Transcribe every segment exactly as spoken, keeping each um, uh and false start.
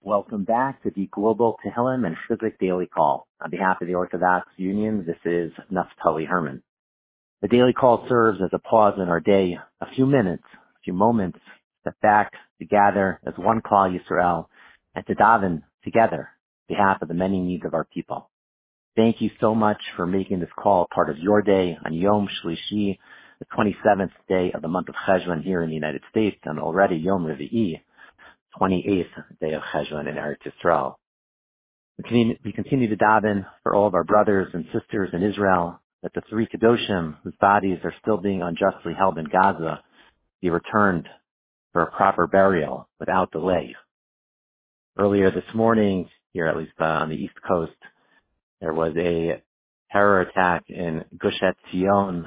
Welcome back to the Global Tehillim and Chizuk Daily Call. On behalf of the Orthodox Union, this is Naftali Herman. The Daily Call serves as a pause in our day, a few minutes, a few moments, step back to gather as one Klal Yisrael and to daven together on behalf of the many needs of our people. Thank you so much for making this call part of your day on Yom Shlishi, the twenty-seventh day of the month of Cheshvan here in the United States, and already Yom Revi'i, twenty-eighth day of Cheshvan in Eretz Yisrael. We continue, we continue to daven for all of our brothers and sisters in Israel that the three Kedoshim, whose bodies are still being unjustly held in Gaza, be returned for a proper burial without delay. Earlier this morning, here at least uh, on the East Coast, there was a terror attack in Gush Etzion.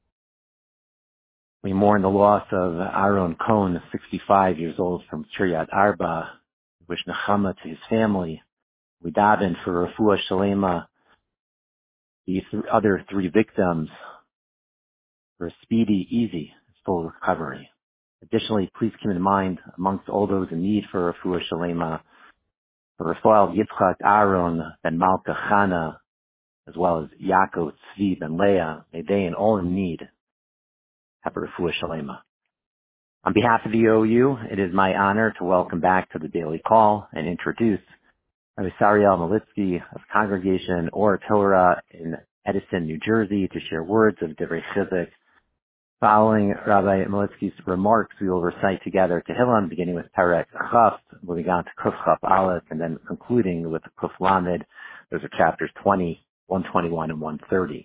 We mourn the loss of Aaron Cohn, sixty-five years old, from Kiryat Arba. We wish Nechama to his family. We daven for Refuah Shalema, the th- other three victims, for a speedy, easy, full recovery. Additionally, please keep in mind, amongst all those in need for Refuah Shalema, for Rafael Yitzchak Aaron ben Malka Chana, as well as Yaakov Tzvi ben Leah, may they and all in need have a Refuah Shalema. On behalf of the O U, it is my honor to welcome back to the Daily Call and introduce Rabbi Sariel Malitsky of Congregation Or Torah in Edison, New Jersey, to share words of Divrei Chizuk. Following Rabbi Malitsky's remarks, we will recite together Tehillim, beginning with Perek Chaf, moving on to Kuf Chaf Aleph, and then concluding with Kuf Lamed. Those are chapters twenty, one twenty-one, and one thirty.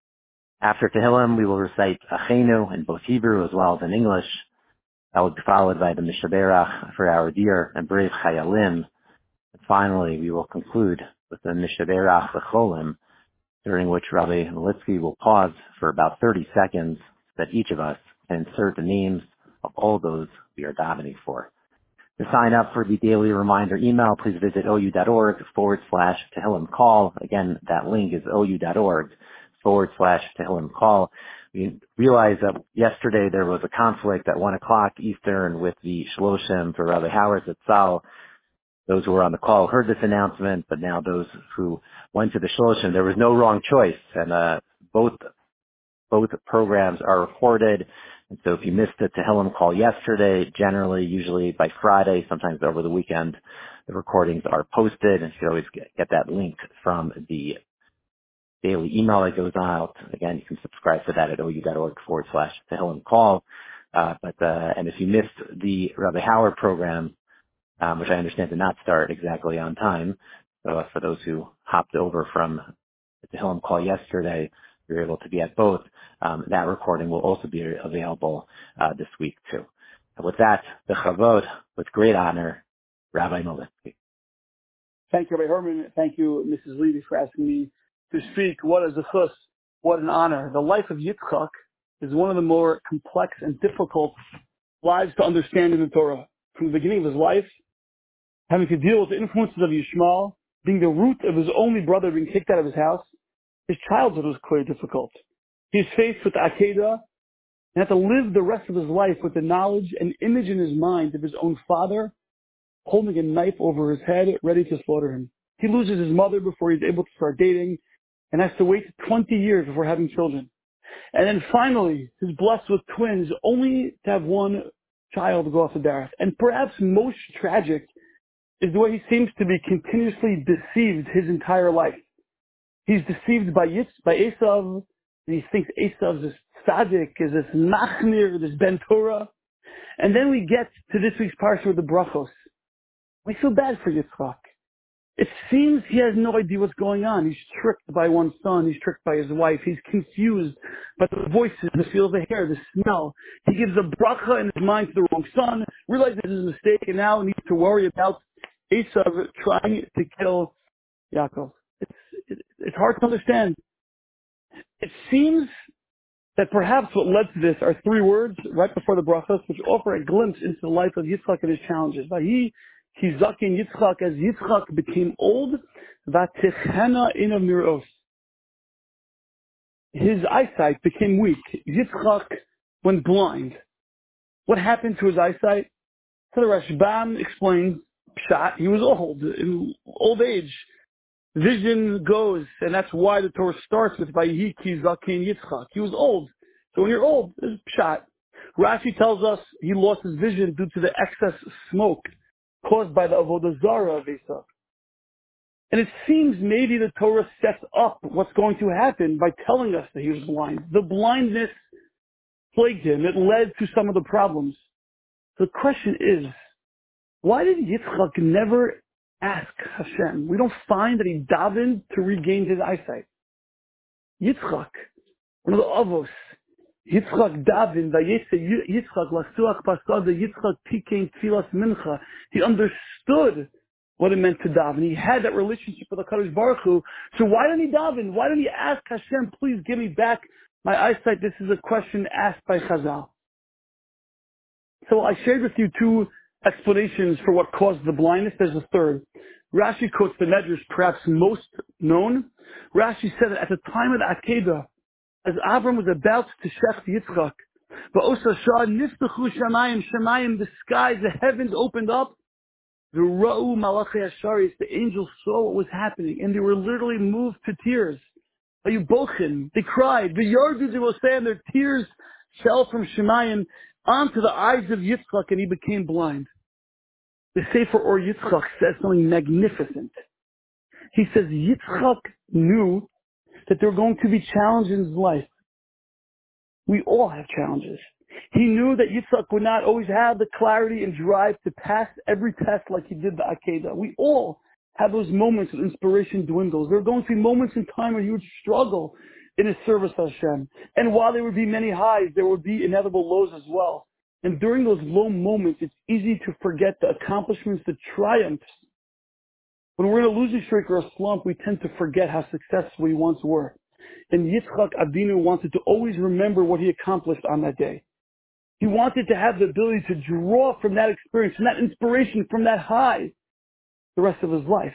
After Tehillim, we will recite Achenu in both Hebrew as well as in English. That will be followed by the Mishaberach for our dear and brave Chayalim. And finally, we will conclude with the Mishaberach L'cholim, during which Rabbi Malitsky will pause for about thirty seconds so that each of us can insert the names of all those we are davening for. To sign up for the daily reminder email, please visit ou.org forward slash Tehillim call. Again, that link is ou.org forward slash Tehillim call. We realized that yesterday there was a conflict at one o'clock Eastern with the Shloshim for Rabbi Howard Zatzal. Those who were on the call heard this announcement, but now those who went to the Shloshim, there was no wrong choice, and uh, both both programs are recorded. And so if you missed the Tehillim call yesterday, generally, usually by Friday, sometimes over the weekend, the recordings are posted, and you can always get, get that link from the daily email that goes out. Again, you can subscribe to that at ou.org forward slash Tehillim call. Uh, but, uh, and if you missed the Rabbi Howard program, um, which I understand did not start exactly on time, so uh, for those who hopped over from the Tehillim call yesterday, you're able to be at both. Um, that recording will also be available uh, this week too. And with that, the Chavod, with great honor, Rabbi Malitsky. Thank you, Rabbi Herman. Thank you, Missus Levy, for asking me to speak. What is a chus? What an honor. The life of Yitzchak is one of the more complex and difficult lives to understand in the Torah. From the beginning of his life, having to deal with the influences of Yishmael, being the root of his only brother being kicked out of his house, his childhood was quite difficult. He was faced with the Akedah and had to live the rest of his life with the knowledge and image in his mind of his own father holding a knife over his head, ready to slaughter him. He loses his mother before he's able to start dating and has to wait twenty years before having children. And then finally, he's blessed with twins, only to have one child go off the derech. And perhaps most tragic is the way he seems to be continuously deceived his entire life. He's deceived by Yitz, by Esav, and he thinks Esav is this tzaddik, is this machmir, this ben Torah. And then we get to this week's parsha with the brachos. We feel bad for Yitzchak. It seems he has no idea what's going on. He's tricked by one son. He's tricked by his wife. He's confused by the voices, the feel of the hair, the smell. He gives a bracha in his mind to the wrong son, realizes his mistake, and now needs to worry about Esav trying to kill Yaakov. It's, it, it's hard to understand. It seems that perhaps what led to this are three words right before the brachos, which offer a glimpse into the life of Yitzchak and his challenges. Vahi Kizakin Yitzchak, as Yitzchak became old, Vatichena inav miros. His eyesight became weak. Yitzchak went blind. What happened to his eyesight? So the Rashbam explains Pshat, he was old, in old age. Vision goes, and that's why the Torah starts with Vayihi ki zaken Yitzchak. He was old. So when you're old, there's Pshat. Rashi tells us he lost his vision due to the excess smoke caused by the Avodah Zarah of Esav. And it seems maybe the Torah sets up what's going to happen by telling us that he was blind. The blindness plagued him. It led to some of the problems. The question is, why did Yitzchak never ask Hashem? We don't find that he davened to regain his eyesight. Yitzchak, one of the Avos, Yitzchak davened, Yitzchak lasuach pasada, Yitzchak pikein tfilas mincha. He understood what it meant to daven. He had that relationship with the Kadosh Baruch Hu. So why didn't he daven? Why didn't he ask Hashem, please give me back my eyesight? This is a question asked by Chazal. So I shared with you two explanations for what caused the blindness. There's a third. Rashi quotes the Medrash, perhaps most known. Rashi said that at the time of the Akedah, as Avram was about to shech Yitzchak, Va'osa Shah niftachu shamayim, shamayim, the skies, the heavens opened up. The Ra'u Malachei Asharis, the angels saw what was happening, and they were literally moved to tears. Ayubochin, they cried. The Yardu, they will say, and their tears fell from Shemayim onto the eyes of Yitzchak, and he became blind. The Sefer Or Yitzchak says something magnificent. He says Yitzchak knew that there were going to be challenges in his life. We all have challenges. He knew that Yitzchak would not always have the clarity and drive to pass every test like he did the Akedah. We all have those moments when inspiration dwindles. There are going to be moments in time where you would struggle in his service to Hashem. And while there would be many highs, there would be inevitable lows as well. And during those low moments, it's easy to forget the accomplishments, the triumphs. When we're in a losing streak or a slump, we tend to forget how successful we once were. And Yitzchak Avinu wanted to always remember what he accomplished on that day. He wanted to have the ability to draw from that experience, from that inspiration, from that high, the rest of his life.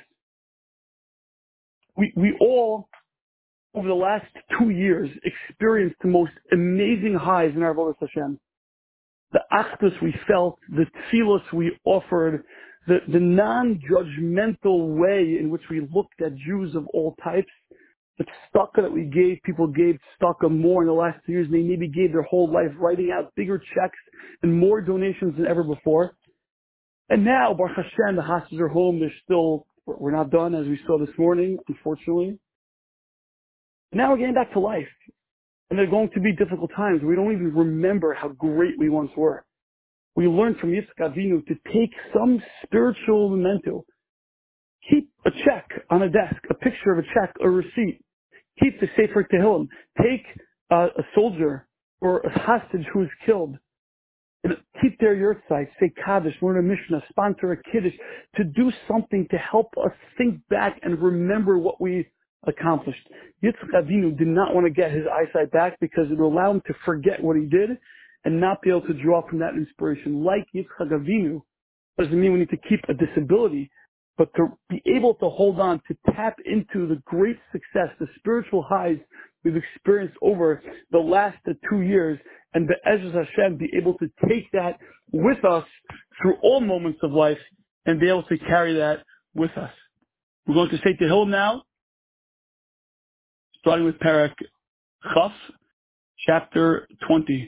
We, we all, over the last two years, experienced the most amazing highs in our Avodas Hashem. The achdus we felt, the tefillos we offered, the, the non-judgmental way in which we looked at Jews of all types, the tzedakah that we gave, people gave tzedakah more in the last two years, and they maybe gave their whole life writing out bigger checks and more donations than ever before. And now, Baruch Hashem, the hostages are home. They're still, we're not done, as we saw this morning, unfortunately. Now we're getting back to life. And they're going to be difficult times. We don't even remember how great we once were. We learned from Yitzchak Avinu to take some spiritual memento. Keep a check on a desk, a picture of a check, a receipt. Keep the Sefer Tehillim. Take uh, a soldier or a hostage who is killed. And keep their yurtzeit, say Kaddish, learn a Mishnah, sponsor a Kiddush, to do something to help us think back and remember what we accomplished. Yitzchak Avinu did not want to get his eyesight back because it would allow him to forget what he did and not be able to draw from that inspiration. Like Yitzchak Avinu, doesn't mean we need to keep a disability, but to be able to hold on, to tap into the great success, the spiritual highs we've experienced over the last two years, and Be'ezus Hashem be able to take that with us through all moments of life and be able to carry that with us. We're going to say Tehillim now, starting with Parak Chaf, chapter twenty.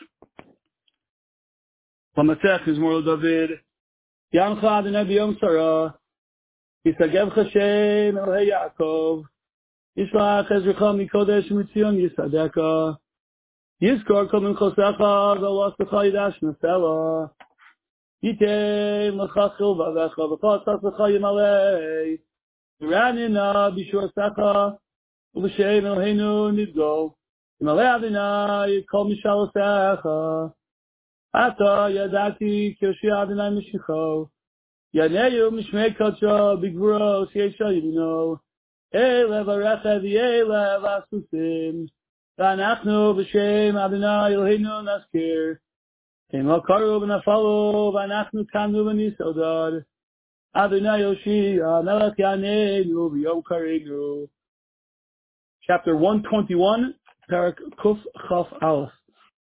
Lamasech Mizmor David, Yamcha Adonai b'yom tzara, Yisagev Hashem Elhei Yaakov, Yishlach Ezrecha mikodesh mitzion Yisadeka, Yizkor kol minchosecha v'lostecha yidash nefela, Yitein lecha chilvavecha v'chatzach lecha yimalei, Yiranina b'shuasecha u'v'shem Elheinu nidgo, Yimalei Adonai kol mishalosecha, Ata yadati kirshi Adonai mishicho, Yaneyu mishmei kodsho b'gvuros yesha yimino, Elev arecha v'elev asusim, V'anachnu b'shem Adonai Eloheinu naskir, Ema karu v'nafalo v'anachnu kanu v'nisodad, Adonai Yoshia melech yaneinu v'yom karinu. Chapter one twenty-one, Parak Kuf Chaf Aleph.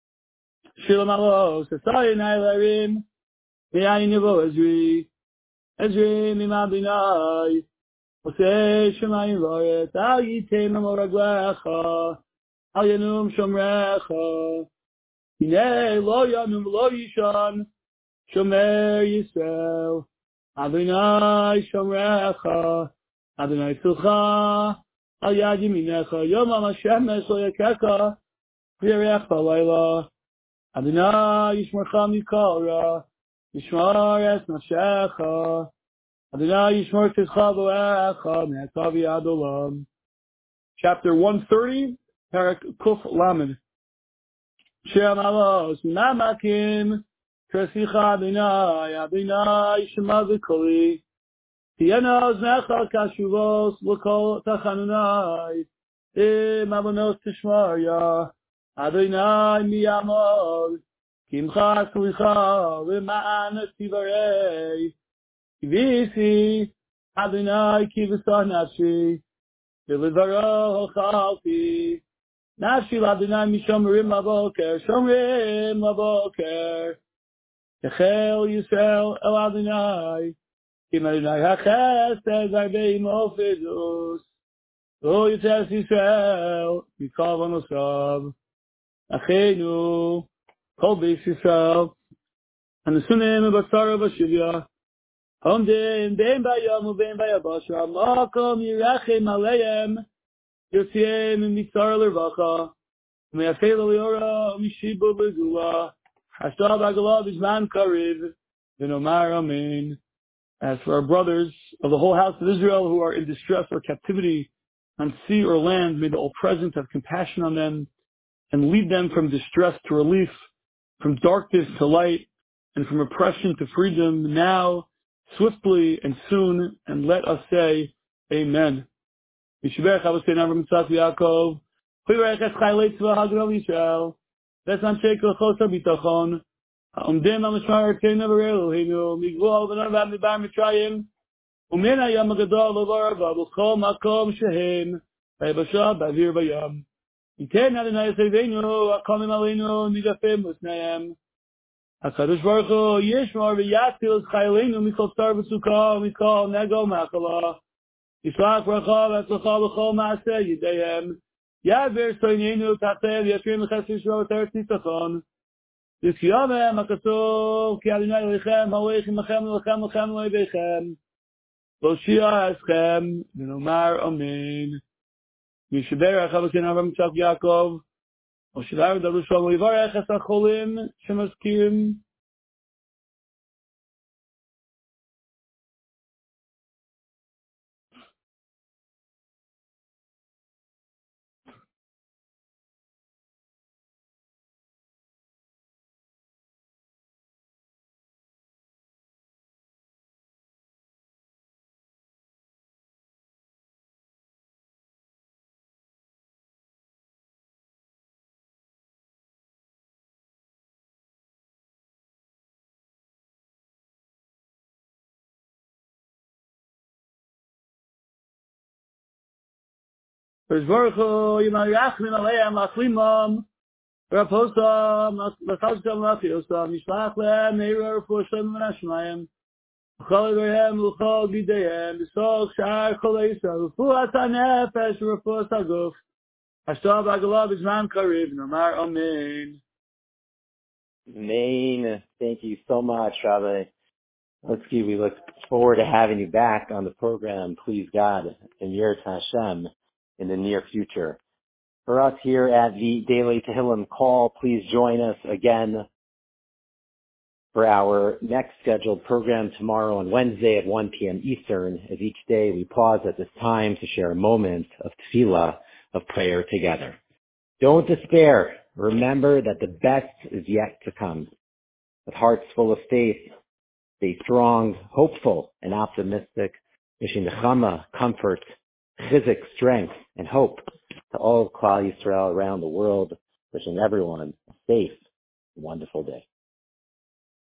Shalom alo, Sasai Nailarim, Me'ayin Yavo Ezri, Ezrim im Adonai, Osei Shemayim V'Aretz, Al Yitem Amoraglecha, Al Yanum Shomrecha, Hinei Lo Yanum Lo Yishan, Shomer Yisrael, Adonai Shomrecha, Adonai Tzilcha, Al Yad Yaminecha, Yom HaShemesh Lo Yakecha, V'Yarech B'Layla, Adonai Yishmarcha Mikol Ra, Yishmar Es Nafshecha, Adonai Yishmor Tzidcha V'Echa, Me'atav Yad Olam. Chapter one thirty, Parak Kuf Lamed. Shem Alos, Namakim, Tresicha Adonai, Adonai Shema V'Koli, Tiena Oznecha Kashuvos, L'Kol Tachanunai, Im Avonos Tishmarya, Adonai Miyamod, Kimcha Slicha, V'Ma'an Tivarei, Kivisi, Adonai Kivasa Nafshi, V'Livaro Chalti, Nafshi Adonai Mishomerim Laboker, Shomerim Laboker, Yechel Yisrael El Adonai, Kim Adonai HaChesed Zarbei Mofidus, Lo Yitzes Yisrael, Mikol Vanosav, Achenu, Kol Beis Yisrael, and the Sunim Basara Bashivya, Homdim, Ben Bayam, Ben Bayabasha, Makom Yirachem Aleim, Yosiem, Mitzar Lervacha, Me'afel Liora, Mishibu Begula, Hashtab Agalav Izman Kariv, Vinomar Amen. As for our brothers of the whole house of Israel who are in distress or captivity on sea or land, may the All-Present have compassion on them and lead them from distress to relief, from darkness to light, and from oppression to freedom now, swiftly and soon, and let us say, Amen. Yishberach Avosei Avram Yitzchak Yaakov, V'yirech es Chaylei Tzva HaGadol Yisrael, V'es Anshe Kochos HaBitachon, Ha'omdim HaMishmar Artzeinu V'Eloheinu, Migvul V'non V'ad Midbar Mitzrayim, U'min Hayam HaGadol V'Varava, V'chol Makom Shehem, V'yabasha Ba'avir V'yam. Yiten Adonai Yiseveinu, Ha'komim Aleinu, Nidafim L'sneihem. HaKadosh Baruch Hu Yishmar V'yatzil Es Chayleinu Mikol Star V'Sukkah, Mikol Nego Ma'achala. Yishlach Bracha V'Atzlacha B'chol Ma'aseh Yideihem. Yaver Soineinu Tatev Yashrim L'ches Yisrael Teretz Nitzachon. Yiskyavem HaKasov Ki Adonai Elechem Ha'olech Imachem L'Lechem L'Lechem L'Oivechem. Lo Shia Eschem V'nomar Amen. Yisberach Avosei Avram Yitzchak Yaakov. Oshivar Daru Shalom Yivarech Es HaCholim Shemazkirim. Baruch Hu Yimar Yachmin Aleim Lachlimam Raposam Lachazam Lachiosam Yishlach Lehem Meir Rafosam V'Nashmayim V'chol Edohem V'chol B'Deihem V'sol Shar Chol Yisrael V'fuas HaNefesh V'fuas HaGuf Hashtav Agalav Izman Kariv Nomar Amen. Amen. Thank you so much, Rabbi. Let's see, we look forward to having you back on the program, please God, in Yirat Hashem, in the near future. For us here at the Daily Tehillim Call, please join us again for our next scheduled program tomorrow and Wednesday at one p.m. Eastern. As each day we pause at this time to share a moment of tefillah, of prayer together. Don't despair. Remember that the best is yet to come. With hearts full of faith, stay strong, hopeful, and optimistic, wishing nechama, comfort, chizik, strength, and hope to all of Klal Yisrael around the world, wishing everyone a safe and wonderful day.